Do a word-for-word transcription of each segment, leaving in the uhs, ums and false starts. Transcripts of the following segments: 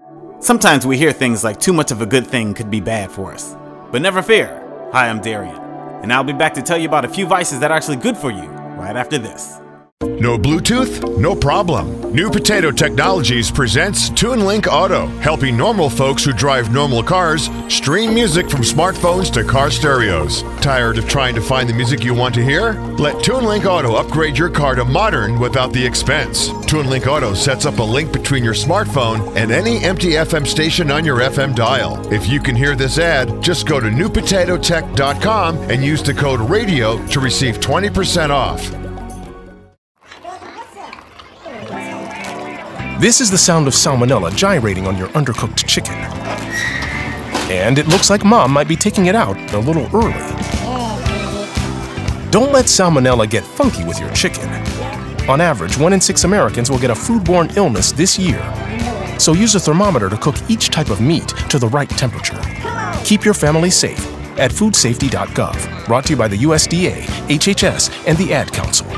Sometimes we hear things like too much of a good thing could be bad for us. But never fear. Hi, I'm Darian, and I'll be back to tell you about a few vices that are actually good for you right after this. No Bluetooth? No problem. New Potato Technologies presents TuneLink Auto, helping normal folks who drive normal cars stream music from smartphones to car stereos. Tired of trying to find the music you want to hear? Let TuneLink Auto upgrade your car to modern without the expense. TuneLink Auto sets up a link between your smartphone and any empty F M station on your F M dial. If you can hear this ad, just go to new potato tech dot com and use the code RADIO to receive twenty percent off. This is the sound of salmonella gyrating on your undercooked chicken. And it looks like Mom might be taking it out a little early. Don't let salmonella get funky with your chicken. On average, one in six Americans will get a foodborne illness this year. So use a thermometer to cook each type of meat to the right temperature. Keep your family safe at food safety dot gov. Brought to you by the U S D A, H H S, and the Ad Council.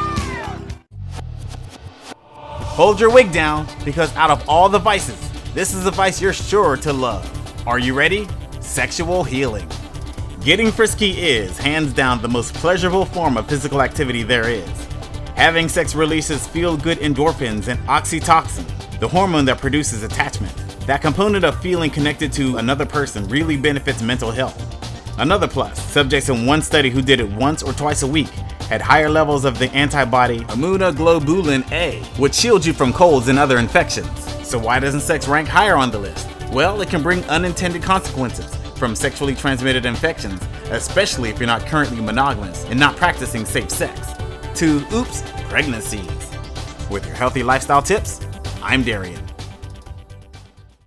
Hold your wig down, because out of all the vices, this is a vice you're sure to love. Are you ready? Sexual healing. Getting frisky is, hands down, the most pleasurable form of physical activity there is. Having sex releases feel-good endorphins and oxytocin, the hormone that produces attachment. That component of feeling connected to another person really benefits mental health. Another plus, subjects in one study who did it once or twice a week had higher levels of the antibody immunoglobulin A, which shields you from colds and other infections. So why doesn't sex rank higher on the list? Well, it can bring unintended consequences from sexually transmitted infections, especially if you're not currently monogamous and not practicing safe sex, to, oops, pregnancies. With your healthy lifestyle tips, I'm Darian.